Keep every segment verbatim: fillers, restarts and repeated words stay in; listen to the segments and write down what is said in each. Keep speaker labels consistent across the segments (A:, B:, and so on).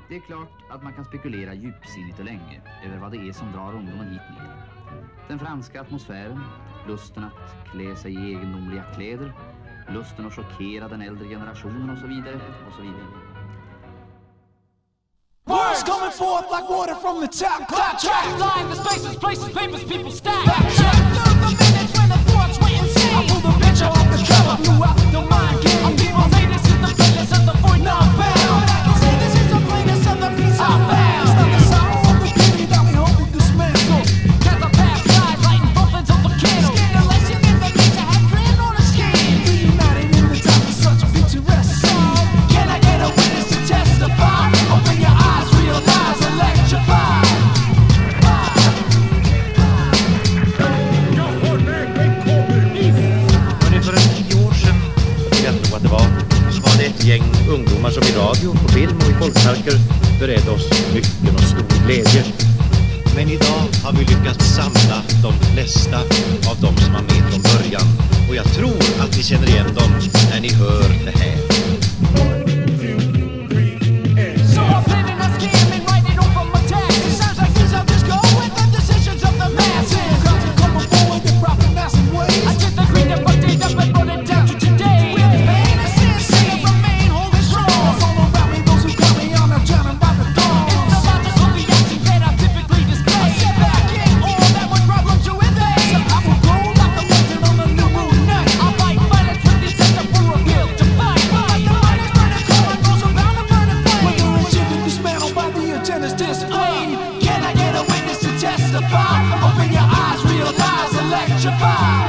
A: Det är klart att man kan spekulera djupsinnigt och länge över vad det är som drar ungdomen hit ner. Den franska atmosfären, lusten att klä sig i egendomliga kläder, lusten att chockera den äldre generationen och så vidare och så vidare.
B: Words coming forth like water from the top. Clock track, line the spaces, places, papers, people stack. Check through the minutes when the thoughts wait and see. I pull the picture off the cover, blew out the mind game. And people say this is the playlist of the void not found. Say this is the playlist of the peace I found. It's not the sound of the beauty that we hope to dismantle. Cause I pass by, lighting bumpings of the candle. Scandalous in the nature, have grand on the scheme. Reunited in the time of such picturesque song. Can I get a witness to testify? Open your eyes, realize, electrify.
C: Ungefär tio år sedan, jag tror att det var, så var det ett gäng ungdomar som i radio, på film och i folkparker beredde oss mycket och stor glädje. Men idag har vi lyckats samla de flesta av dem som var med från början. Och jag tror att ni känner igen dem när ni hör det här.
B: Open your eyes, realize, electrify.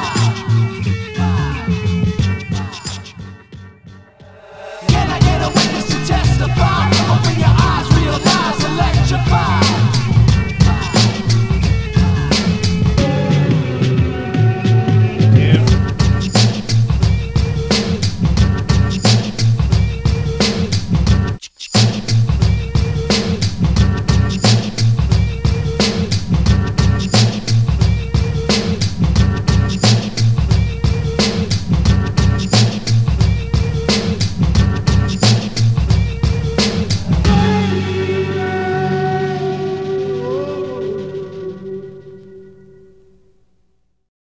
B: Can I get a witness?